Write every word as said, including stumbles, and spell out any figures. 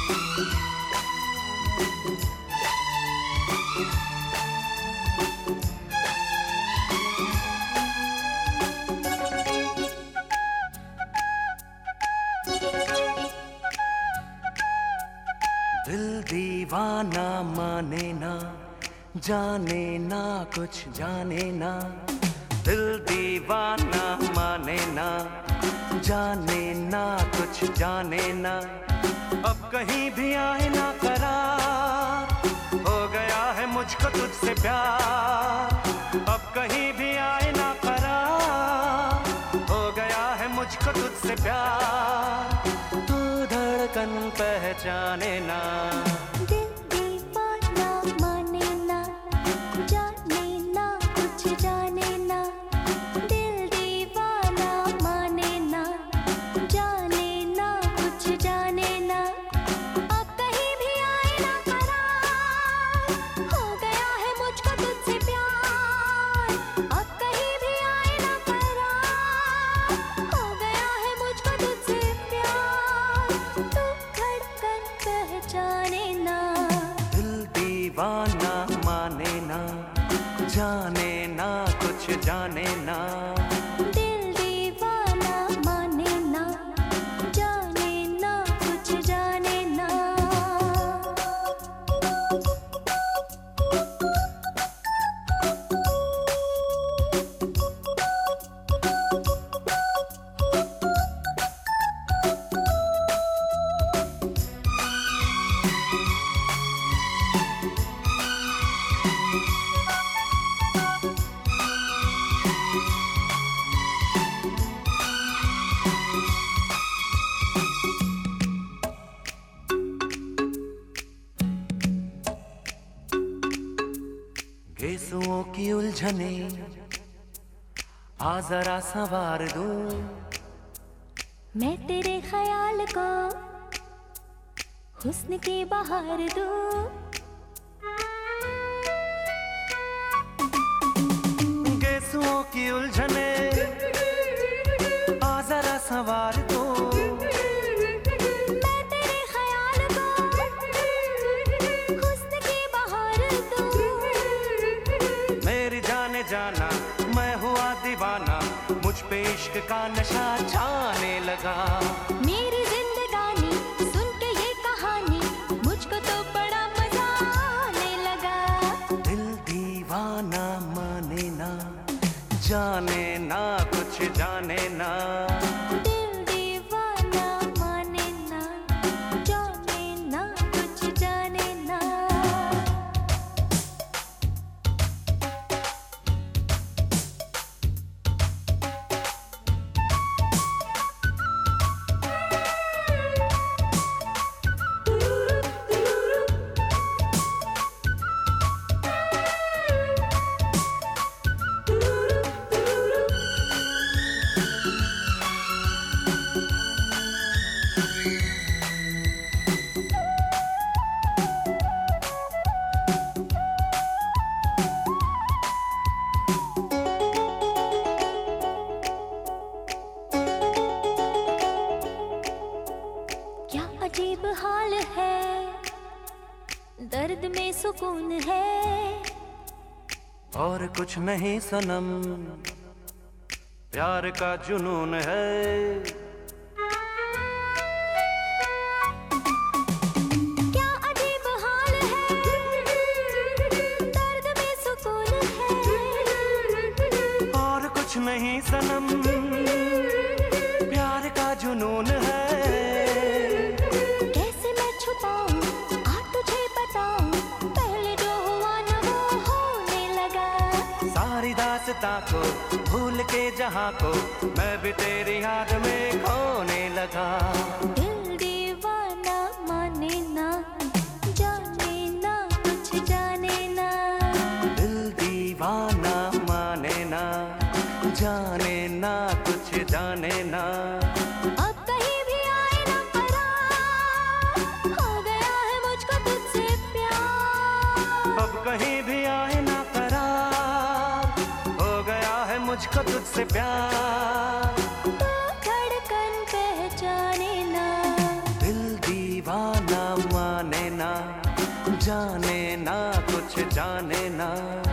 दिल दीवाना माने ना, जाने ना कुछ जाने ना। दिल दीवाना माने ना, जाने ना कुछ जाने ना। अब कहीं भी आए ना करार, हो गया है मुझको तुझसे प्यार। अब कहीं भी आए ना करार, हो गया है मुझको तुझसे प्यार। तू धड़कन पहचाने ना। दिल दीवाना माने ना, जाने ना कुछ जाने ना। दिल दीवाना माने ना, जाने ना कुछ जाने ना। अब कहीं भी आए ना करार, हो गया है मुझको तुझसे प्यार। अब कहीं भी आए ना करार, हो गया है मुझको तुझसे प्यार। तू धड़कन पहचाने ना। दिल दीवाना माने ना, जाने ना कुछ जाने ना। दिल दीवाना माने ना, जाने ना कुछ जाने ना। गेसुओं की उलझने आ जरा संवार दूं। मैं तेरे ख्याल को हुस्न की बहार दूं। गेसुओं की उलझने आ जरा संवार दूं। मैं तेरे ख्याल को हुस्न की बहार दूं। मेरी जाने जाना मैं हुआ दीवाना, मुझ पे इश्क का नशा छाने लगा। मेरी जिंदगानी सुन के ये कहानी, मुझको तो बड़ा मजा आने लगा। दिल दीवाना माने ना, जाने ना कुछ जाने ना। दिल दीवाना माने ना, जाने ना कुछ जाने ना। क्या अजीब हाल है, दर्द में सुकून है। और कुछ नहीं सनम, प्यार का जुनून है। क्या अजीब हाल है, दर्द में सुकून है। और कुछ नहीं सनम, प्यार का जुनून है। कैसे मैं छुपाऊं, आ तुझे बताऊं, पहले जो हुआ न वो होने लगा। सारी दास्तां को भूल के जहां को, मैं भी तेरी याद में खोने लगा। दिल दीवाना माने ना, जाने ना कुछ जाने ना। दिल दीवाना माने ना, जाने ना कुछ जाने ना। अब कहीं भी आए ना करार, हो गया है मुझको तुझसे प्यार। अब कहीं भी आए ना करार, हो गया है मुझको तुझसे प्यार। तो धड़कन पहचाने ना। दिल दीवाना जाने ना कुछ जाने ना।